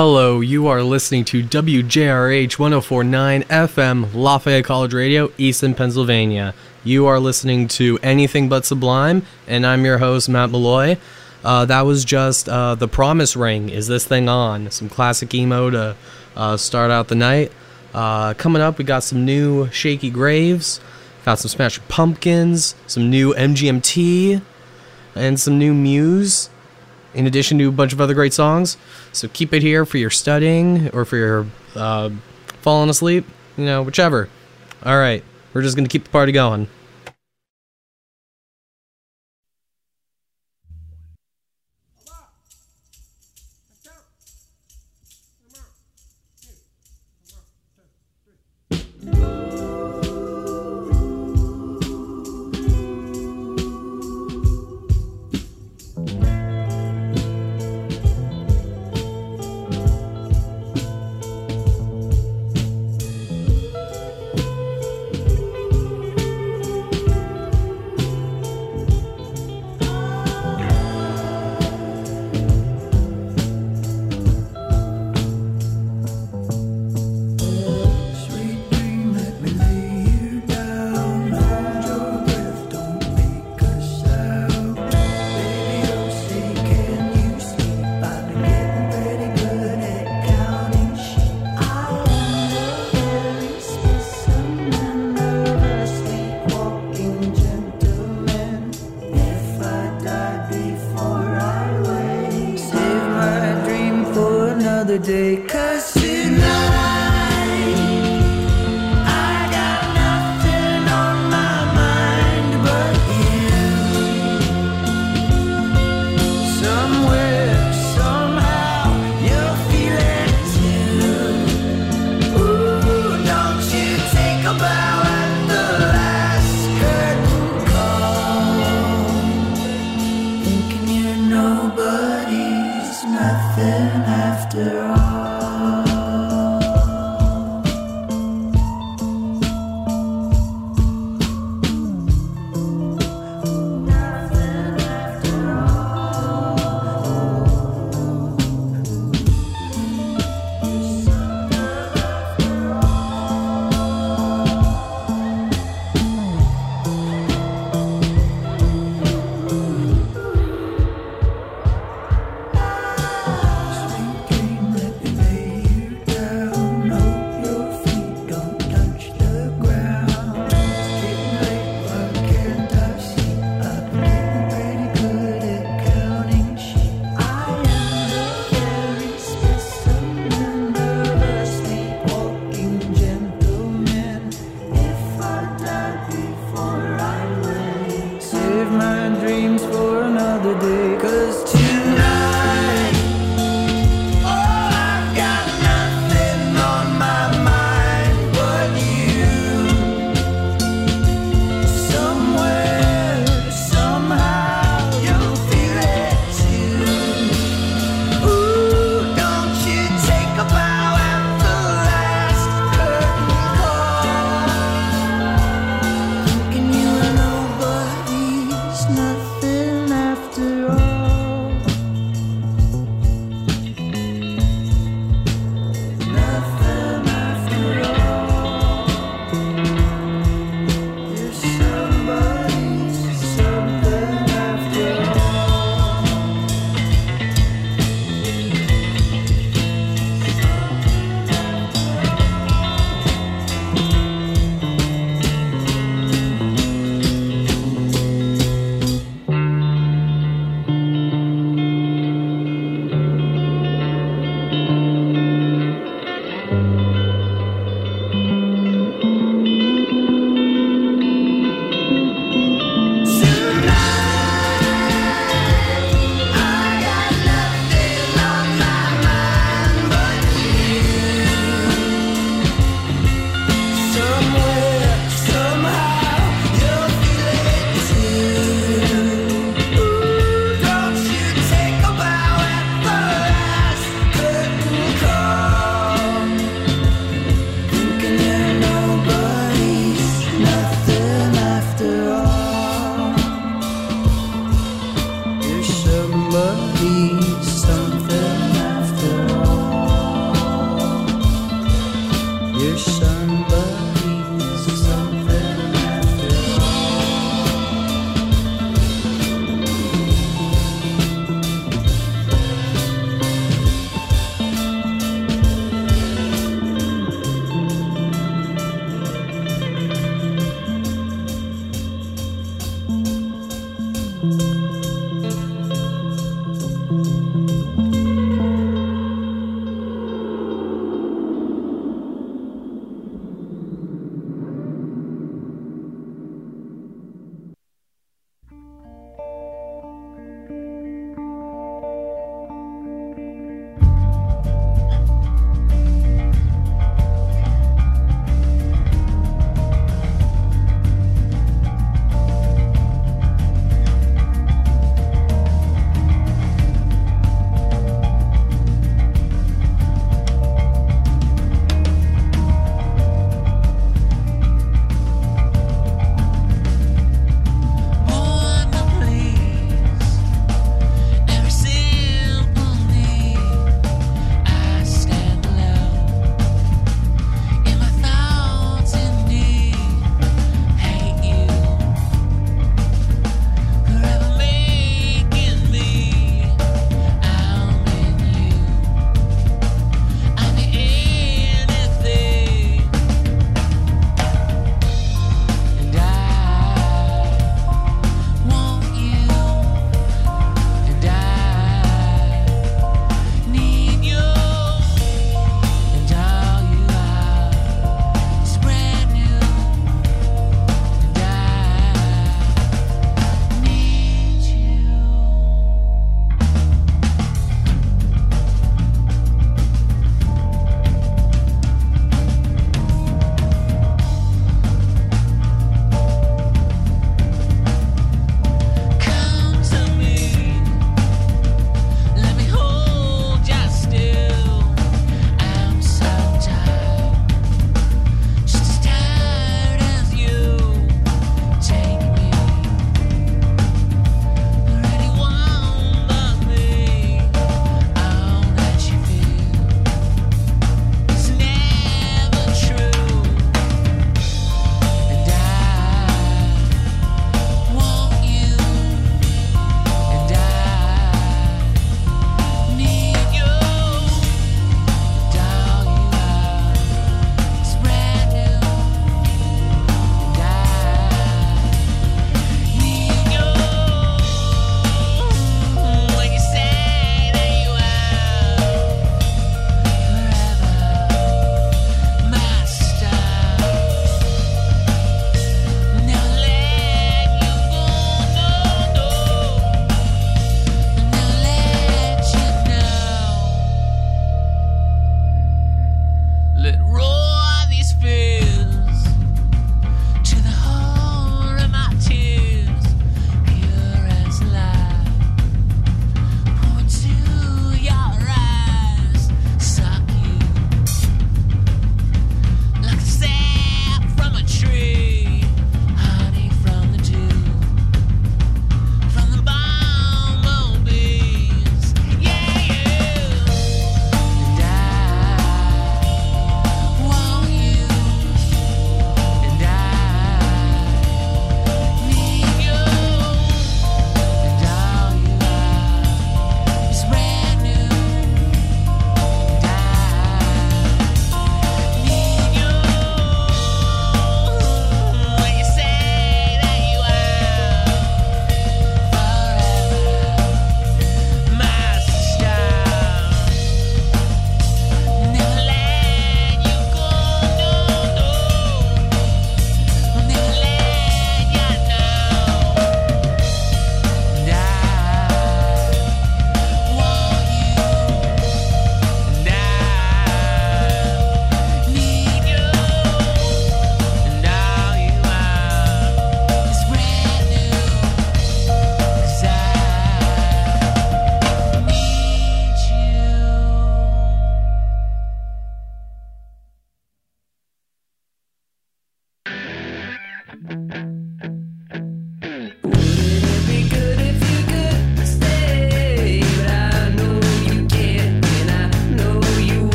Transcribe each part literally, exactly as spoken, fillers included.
Hello, you are listening to W J R H one oh four point nine F M, Lafayette College Radio, Easton, Pennsylvania. You are listening to Anything But Sublime, and I'm your host, Matt Malloy. Uh, that was just uh, The Promise Ring, Is This Thing On? Some classic emo to uh, start out the night. Uh, coming up, we got some new Shaky Graves, got some Smashing Pumpkins, some new M G M T, and some new Muse, in addition to a bunch of other great songs. So keep it here for your studying or for your uh, falling asleep, you know, whichever. All right, we're just going to keep the party going. Nobody's nothing after all.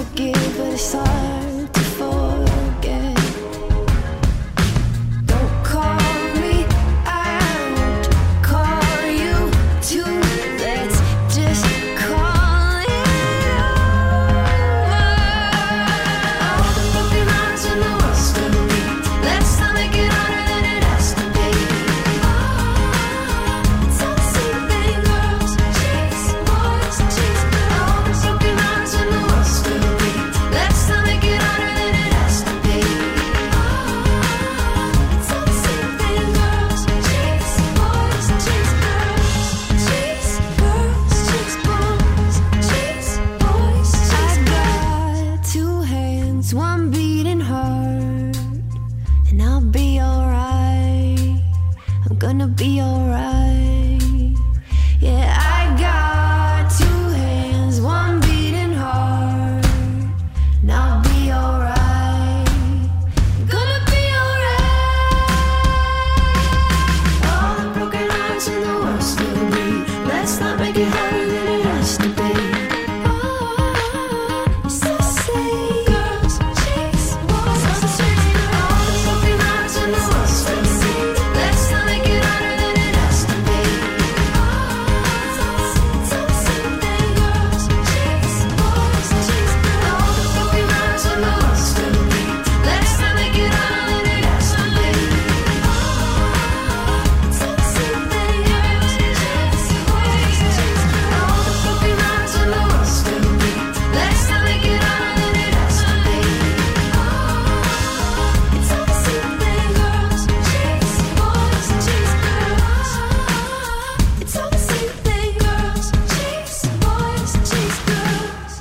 forgive, but it's hard to forget. Don't call me, I won't call you too. Let's just call it over. All the broken hearts in the world still bleed. Let's not make it harder than it has to be. Oh, it's all the same thing, girls chase boys, chase girls. All the broken hearts in the world still bleed. Let's not make it harder than it has to be. Oh, it's all the same thing, girls chase boys, chase girls. Chase girls, chase boys, chase boys, chase girls. I got two hands, one beating hard, and I'll be alright. I'm gonna be alright. Yeah, I got two hands, one beating hard, and I'll be alright. I'm gonna be alright. All the broken hearts in the world still bleed. Let's not make it harder than it has to be. Oh, it's all the same. Girls chase boys, all the same. All the broken hearts in the world still bleed. Let's not make it harder than it has to be. Oh, it's all the same. It's all the same thing. Girls chase boys, chase girls. All the broken hearts in the world still bleed. Let's not make it harder than it has to be. Oh, it's all the same thing. Girls chase boys, chase girls. All the broken hearts in the world still bleed. Let's not make it harder than it has to be. Oh, it's all the same thing. Girls chase boys, chase girls. It's all the same thing. Girls chase boys, chase girls.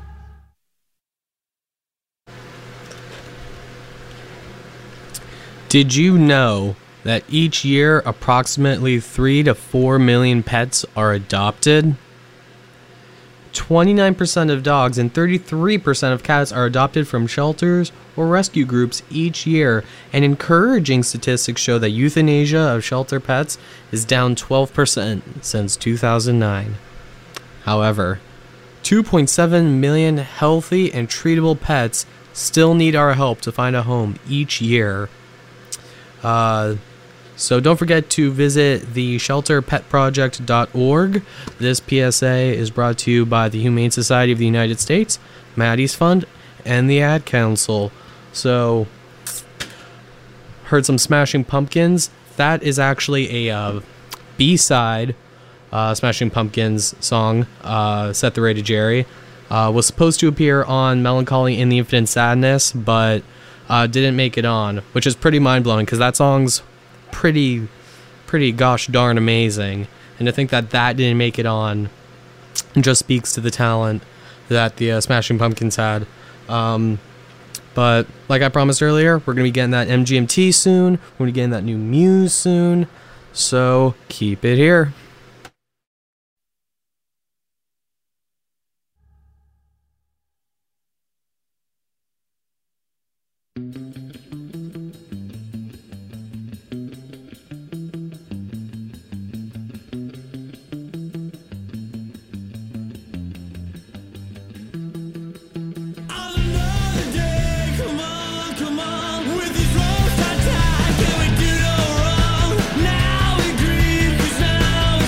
Did you know that each year approximately three to four million pets are adopted? twenty-nine percent of dogs and thirty-three percent of cats are adopted from shelters or rescue groups each year, and encouraging statistics show that euthanasia of shelter pets is down twelve percent since two thousand nine. However, two point seven million healthy and treatable pets still need our help to find a home each year. Uh, so don't forget to visit the shelter pet project dot org. This P S A is brought to you by the Humane Society of the United States, Maddie's Fund, and the Ad Council. So, heard some Smashing Pumpkins. That is actually a uh, B-side uh, Smashing Pumpkins song, uh, Set the Rated Jerry. Uh, was supposed to appear on Melancholy in the Infinite Sadness, but uh, didn't make it on, which is pretty mind-blowing because that song's pretty, pretty gosh darn amazing. And to think that that didn't make it on just speaks to the talent that the uh, Smashing Pumpkins had. Um, but like I promised earlier, we're going to be getting that M G M T soon. We're going to be getting that new Muse soon. So keep it here. Now we grieve 'cause now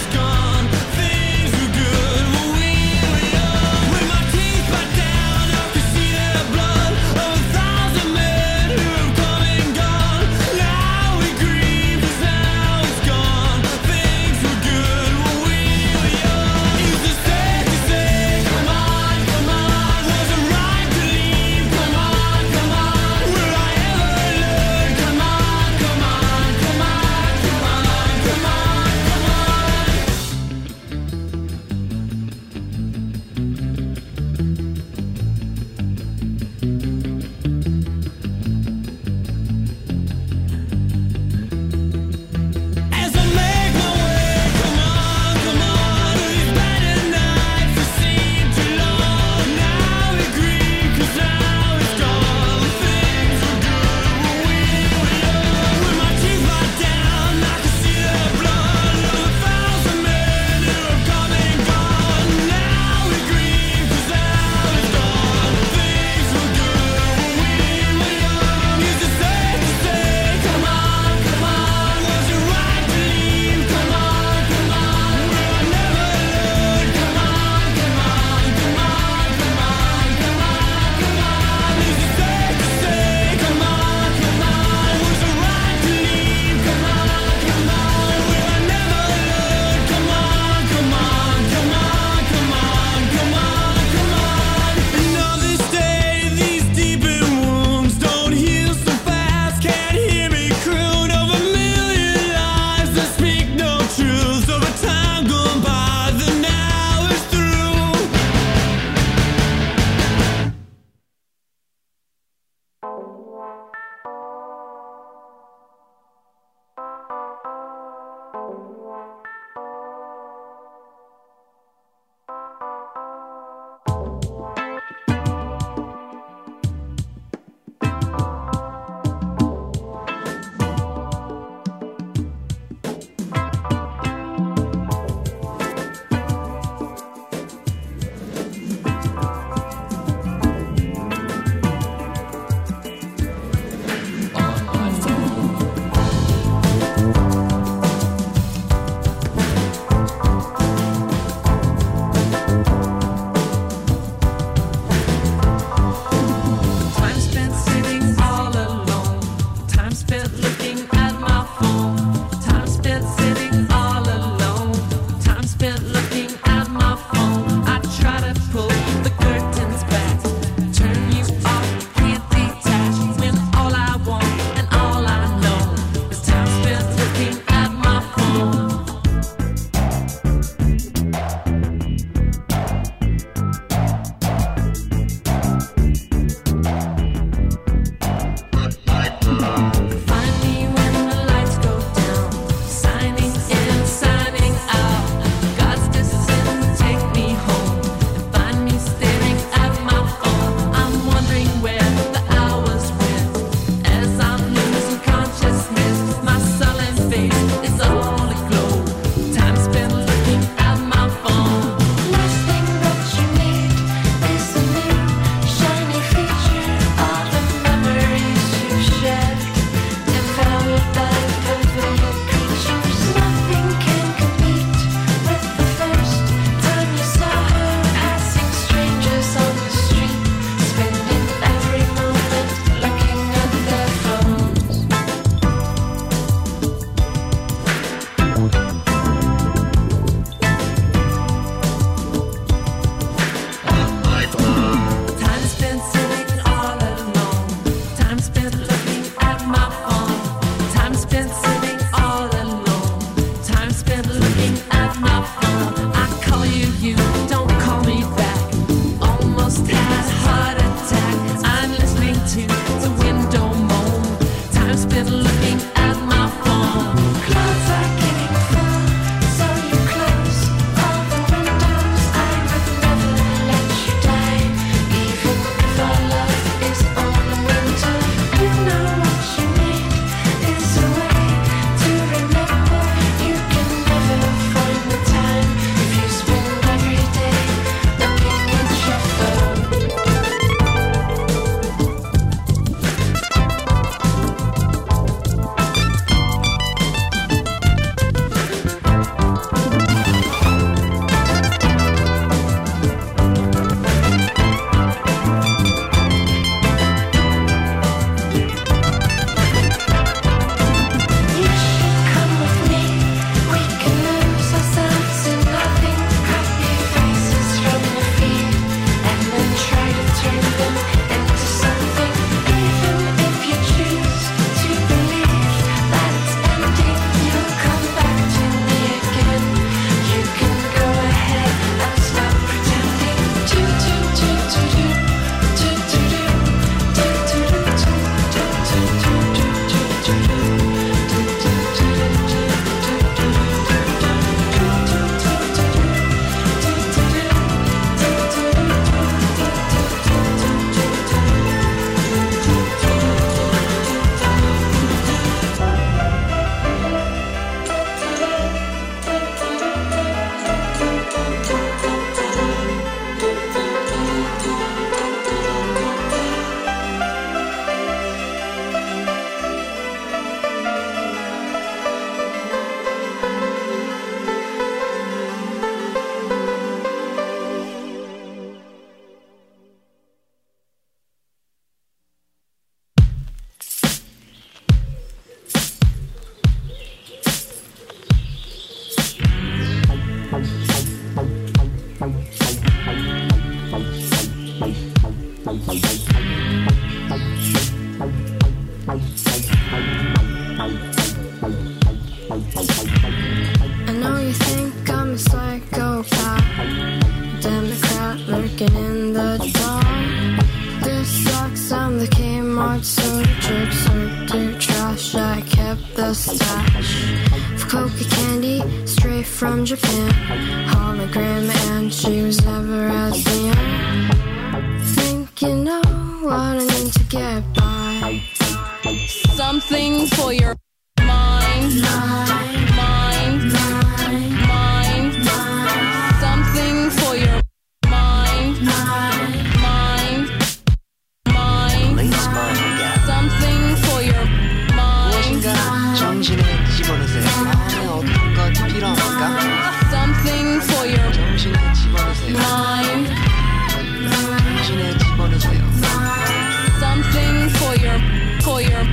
I know you think I'm a psychopath, Democrat lurking in the dark. This sucks, I'm the Kmart soda jerk, served to trash. I kept the stash of coca candy straight from Japan. Hologram, and she was never as neon. Think you know what I need to get by. Something for your mind, mind, mind, mind, mind. Something for your mind, mind, mind, mind. Something for your mind. 무엇인가 정신에 집어넣으세요. 마음에 어떤 것 필요합니까? Something for your 정신에 집어넣으세요. mind. 정신에 집어넣으세요. Something for your, for your.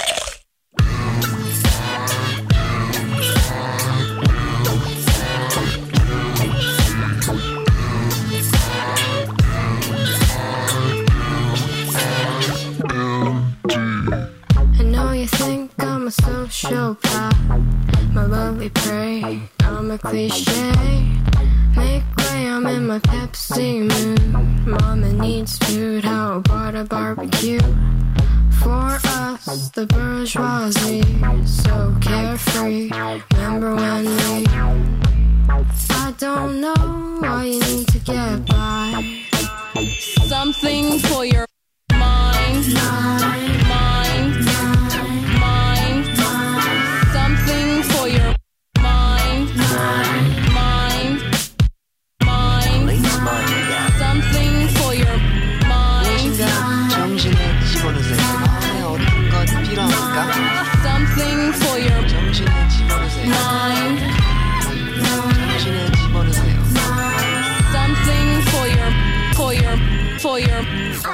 I know you think I'm a sociopath, my lovely prey, I'm a cliche. Make way, I'm in my Pepsi mood. Mama needs food, how about a barbecue? For us, the bourgeoisie, so carefree. Remember when we... I don't know why you need to get by. Something for your mind, mind, mind, mind. Something for your mind, mind, mind, mind. Something for your mind. 무엇인가 정신에 집어넣으세요. 마음에 어떤 것 필요합니까? Something for your 정신에 집어넣으세요. mind. 정신에 집어넣으세요. Something for your, for your, for your.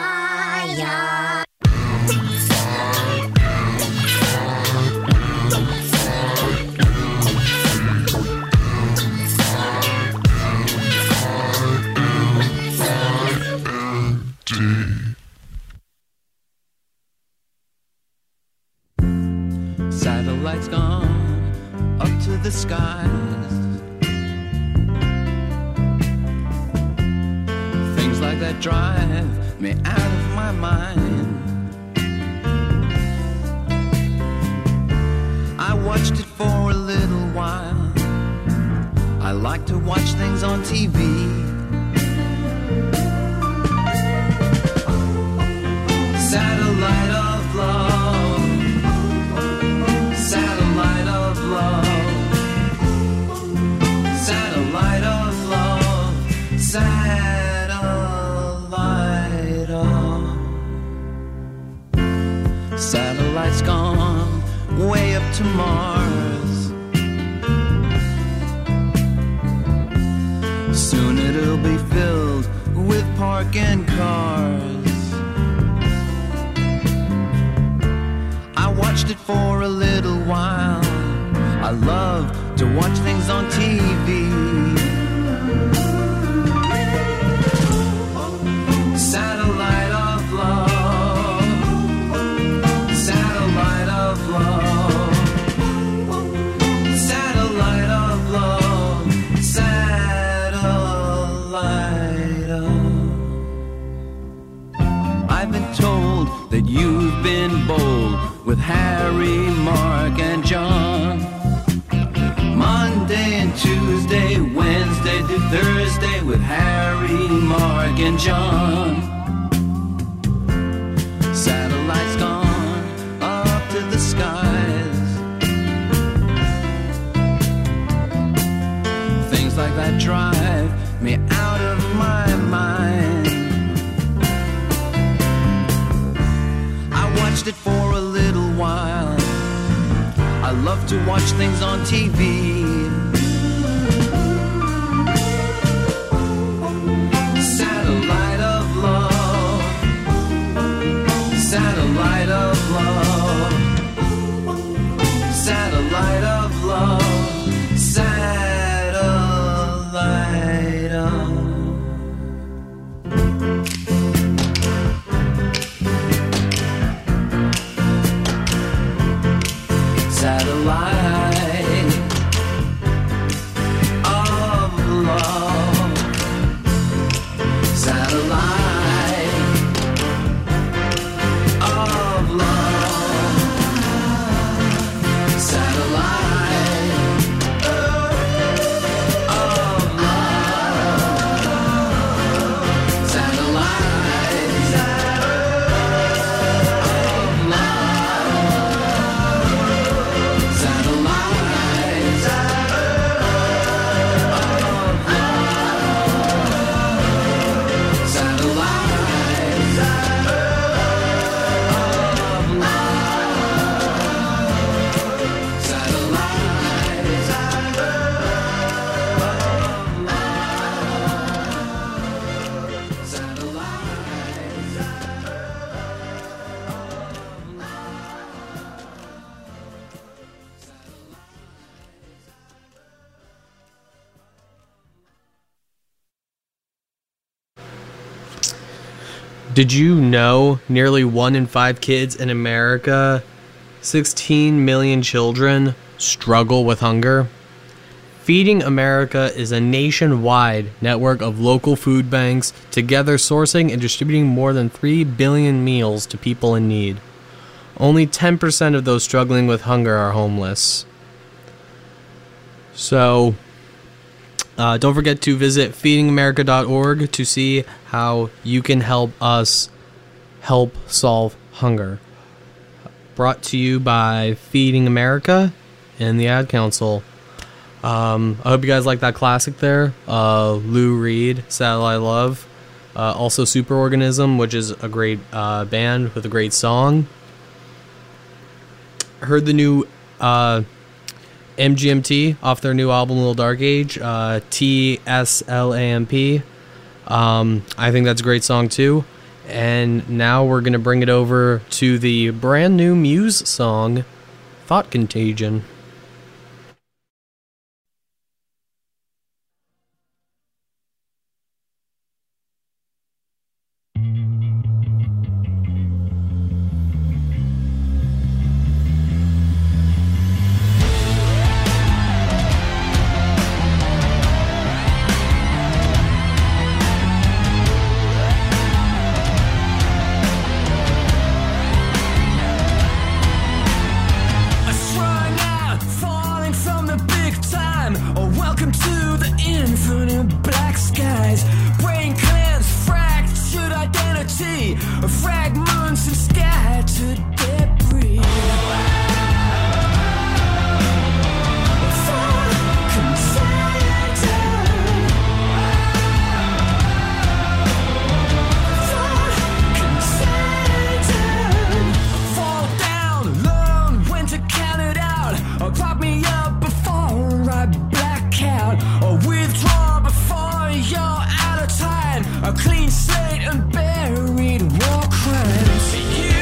Satellites gone up to the skies. Things like that drive me out of my mind. I watched it for a little while. I like to watch things on T V. Satellite of love, satellite of love, satellite of love, satellite of. Satellite's gone way up to Mars. Soon it'll be filled with parking cars. I watched it for a little while. I love to watch things on T V. Satellite of love, satellite of love, satellite of love, satellite of. I've been told that you've been bold with Harry, Mark, and John. Monday and Tuesday, Wednesday to Thursday with Harry, Mark, and John. Satellites gone up to the skies. Things like that drive me out of my mind. I watched it for a little while. I love to watch things on T V. Satellite of love, satellite of love, satellite of love, satellite of. Did you know nearly one in five kids in America, sixteen million children, struggle with hunger? Feeding America is a nationwide network of local food banks, together sourcing and distributing more than three billion meals to people in need. Only ten percent of those struggling with hunger are homeless. So, uh, don't forget to visit feeding america dot org to see how you can help us help solve hunger. Brought to you by Feeding America and the Ad Council. Um, I hope you guys like that classic there. Uh, Lou Reed, Satellite Love. Uh, also Superorganism, which is a great uh, band with a great song. I heard the new uh, M G M T off their new album, Little Dark Age. Uh, T S L A M P. Um, I think that's a great song too. And now we're going to bring it over to the brand new Muse song, Thought Contagion. Strung out, falling from the big time. Oh, welcome to the infinite black skies. Brain cleanse, fractured identity, fragments and scattered debris. Thought contagion. Thought contagion. Fall down, learn when to count it out. Or prop me up before I black out. Or withdraw before you're out of time. A clean slate and buried war crimes. You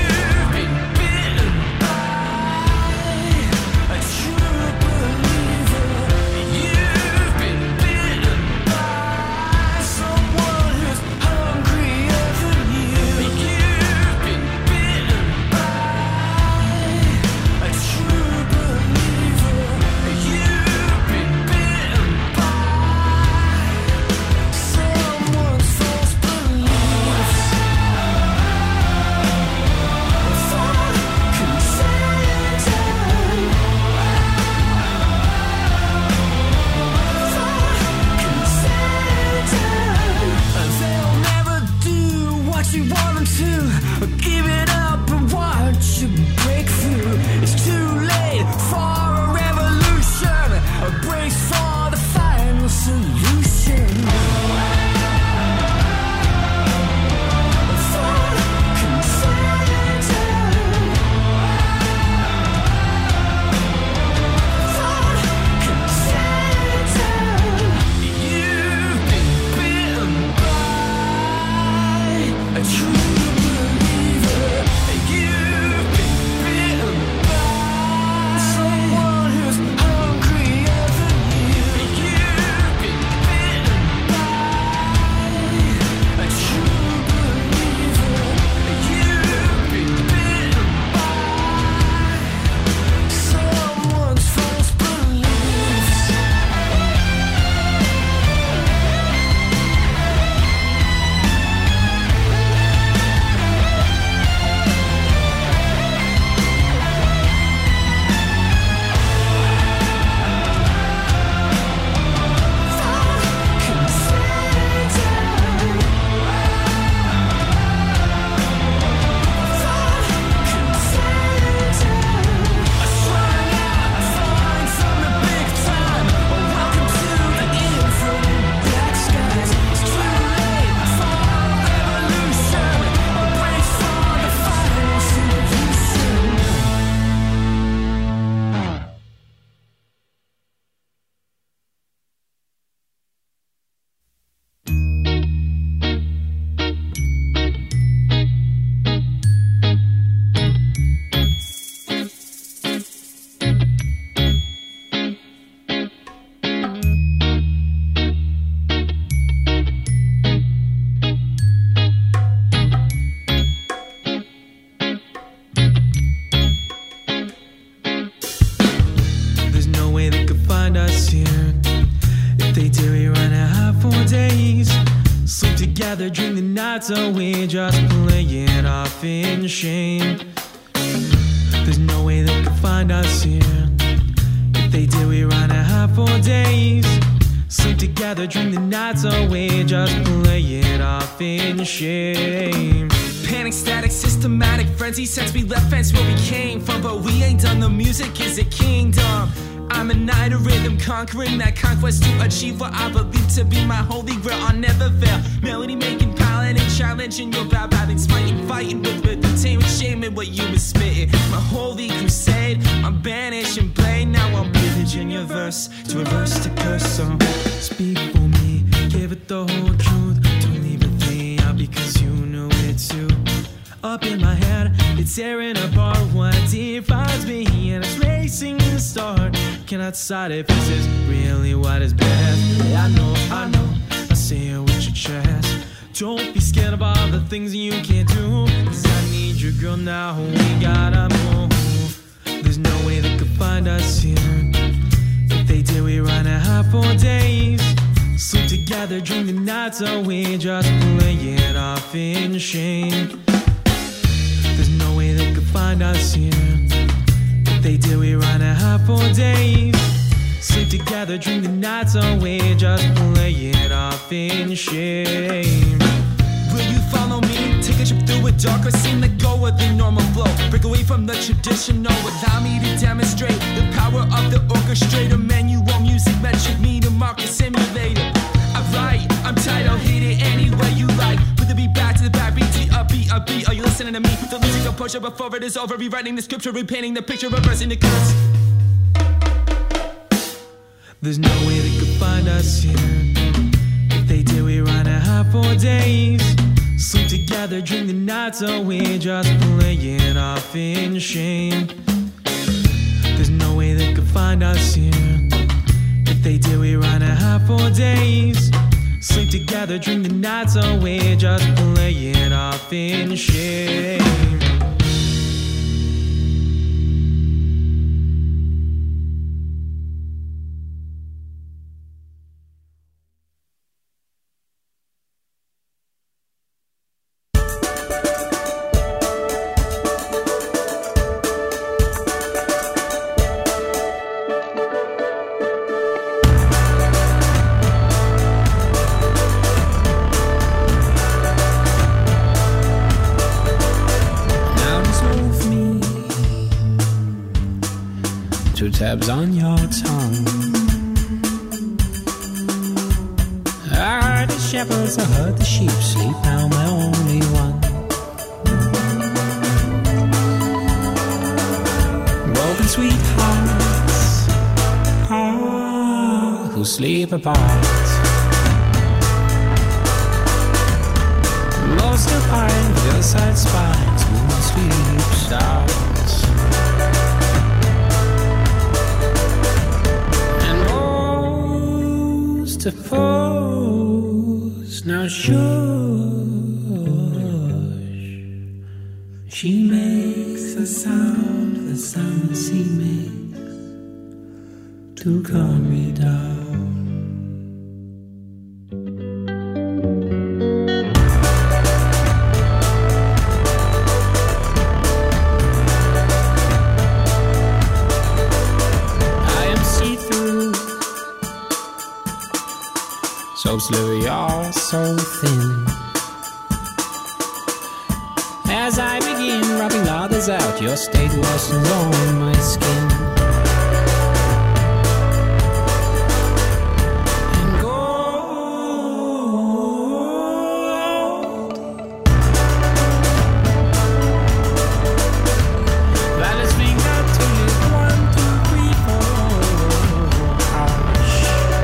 nights away, just play it off in shame. There's no way they could find us here. If they did, we run a half for days. Sleep together, drink the nights away, just play it off in shame. Panic, static, systematic frenzy since we left fence where we came from. But we ain't done, the music is a kingdom. I'm a night of rhythm, conquering that conquest to achieve what I believe to be my holy grail. I'll never fail. Melody making, piloting, challenging your bad habits, fighting, fighting with entertainment, shaming what you were spitting. My holy crusade, I'm banishing blade. Now I'm pillaging your verse to reverse the curse. So speak for me, give it the whole truth. Don't leave a thing out because you know it too. Up in my head, it's tearing apart what defines me, and it's racing to start. Cannot decide if this is really what is best. Yeah, I know, I know, I say it with your chest. Don't be scared of all the things you can't do, cause I need your girl now, we gotta move. There's no way they could find us here. If they did, we run a half for days. Sleep together, drink the nights away, just play it off in shame. There's no way they could find us here. If they did, we run a half for days. Sleep together, drink the nights away, just play it off in shame. Will you follow me? Take a trip through a darker scene, let go of the normal flow. Break away from the traditional, allow me to demonstrate the power of the orchestrator. Manual music, metric meter, market simulator. I write, I'm tight, I'll hit it any way you like. Put the beat back to the back, beat to up, beat, up, beat. Are you listening to me? The losing composure before it is over. Rewriting the scripture, repainting the picture, reversing the curse. There's no way they could find us here. If they did, we run a half for days. Sleep together, drink the nights away, just play it off in shame. There's no way they could find us here. If they did, we run a half for days. Sleep together, drink the nights away, just play it off in shame. Tabs on your tongue. I heard the shepherds, I heard the sheep sleep, now my only one. Broken sweethearts, ah, who sleep apart. Most of pine, hillside spines, moon sleep stars. Suppose now shush, she makes a sound, the sound the sea makes to calm me down. So slippery, you're so thin. As I begin rubbing others out, your state worsens on my skin. And gold, Violet's finger to you, one, two, three, four. Hush.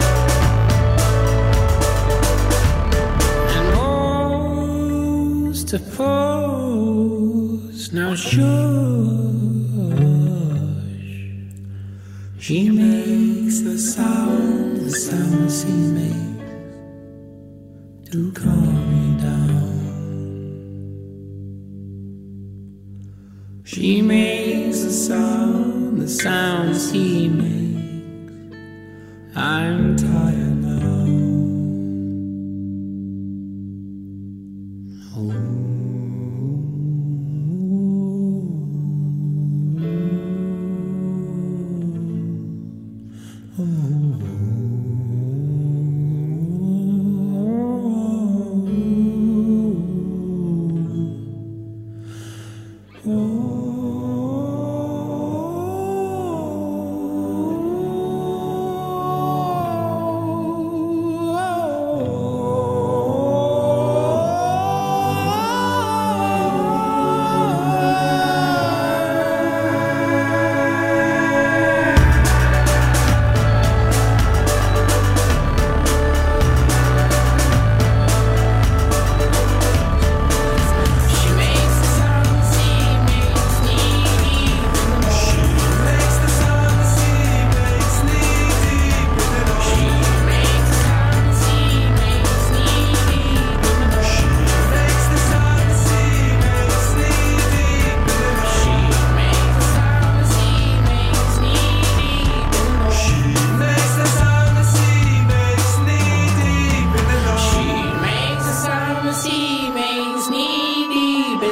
Suppose now shush, she makes the sound, the sound she makes to calm me down. She makes the sound, the sound she makes. I'm tired now.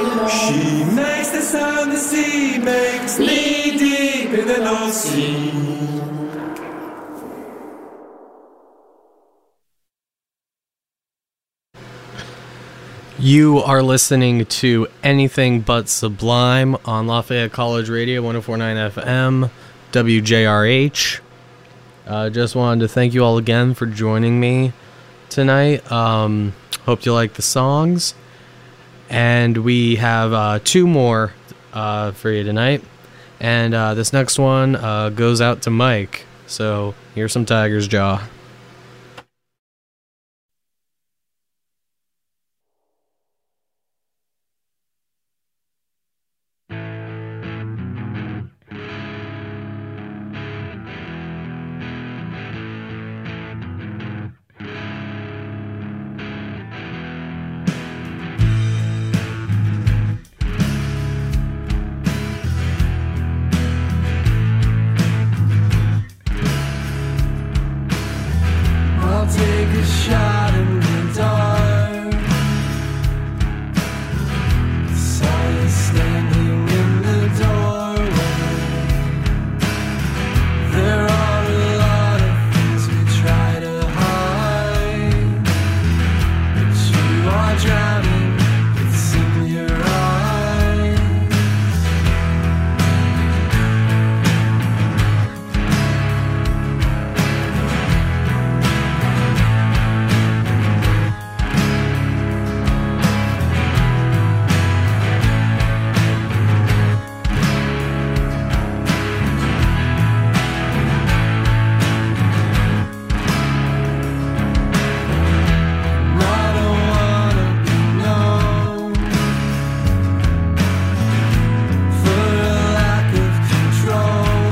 She makes the sound the sea makes, knee deep in the North Sea. You are listening to Anything But Sublime on Lafayette College Radio, one oh four point nine F M, W J R H. Uh, just wanted to thank you all again for joining me tonight. Um, hope you like the songs. And we have uh, two more uh, for you tonight. And uh, this next one uh, goes out to Mike. So here's some Tiger's Jaw. I'll take a shot in the dark. Saw you standing in the doorway. There are a lot of things we try to hide, but you are drowning, it's in your eyes. I don't wanna be known for a lack of control.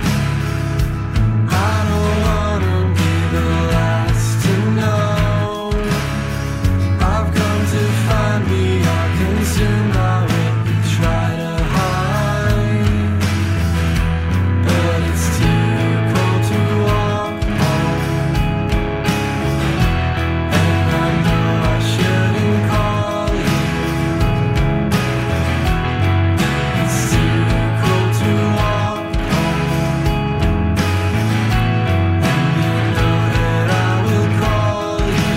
I don't wanna be the last to know. I've come to find we are consumed by what we try to hide, but it's too cold to walk home. And I know I shouldn't call you. It's too cold to walk home. And you know that I will call you.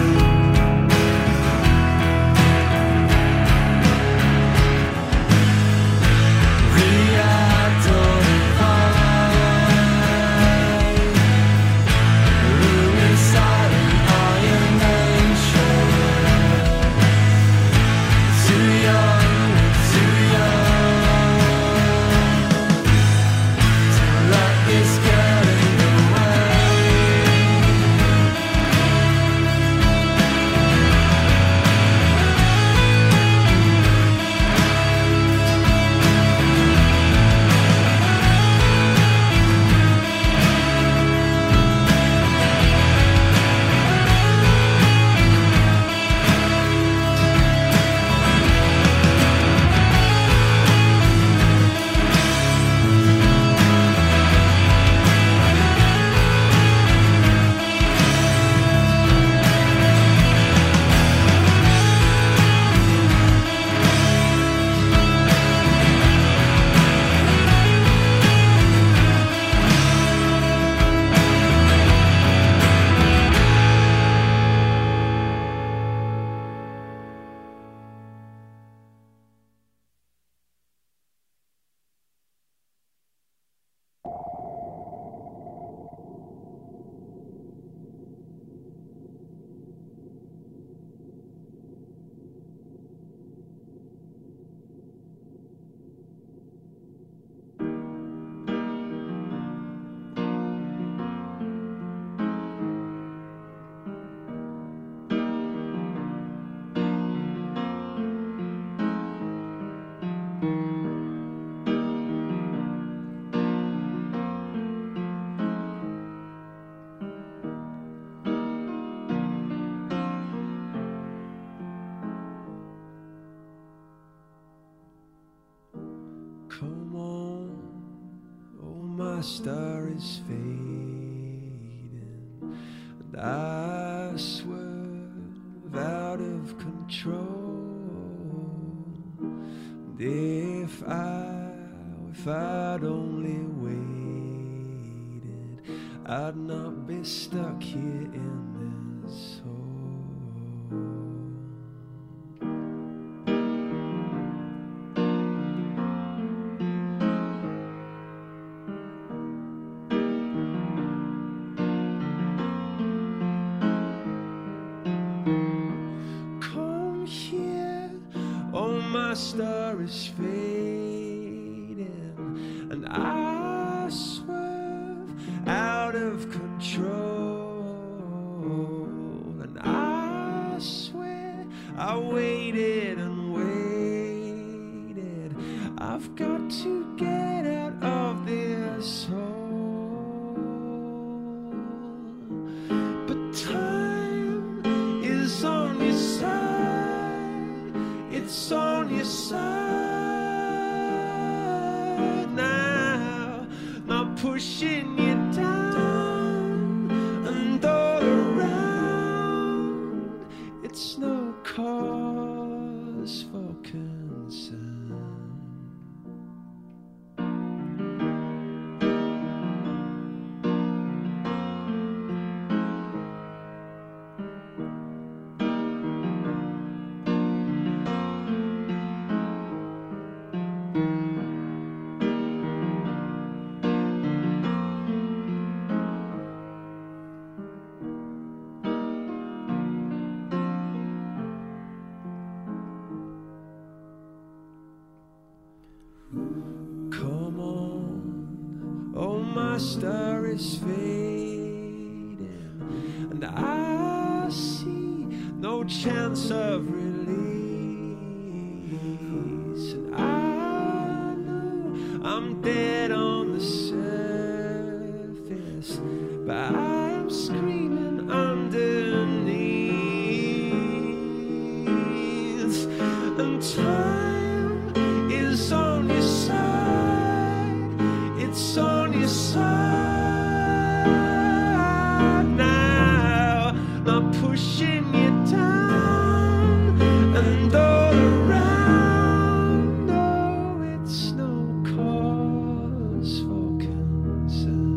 Reactor divide, room silent ionation. Too young, too young to let this get in the way. Come on, oh my star is fading, and I swerve out of control. If I, if I'd only waited, I'd not be stuck here in this hole. Come here, oh my star is fading, and I swerve out of control, and I swear I waited and waited. I've got to get out of this hole, but time is on your side, it's on your side now, not pushing you down and all around. It's no cause for concern. Come on, oh my star is fading, and I see no chance of release, and I know I'm dead on the surface, but I am screaming underneath, and time is on your side, it's on your side now, not pushing you down and all around. No, it's no cause for concern.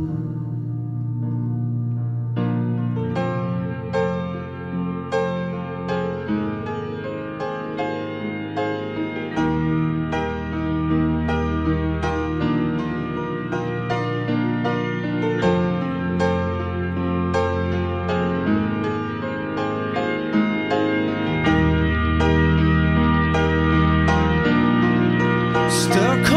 Stuck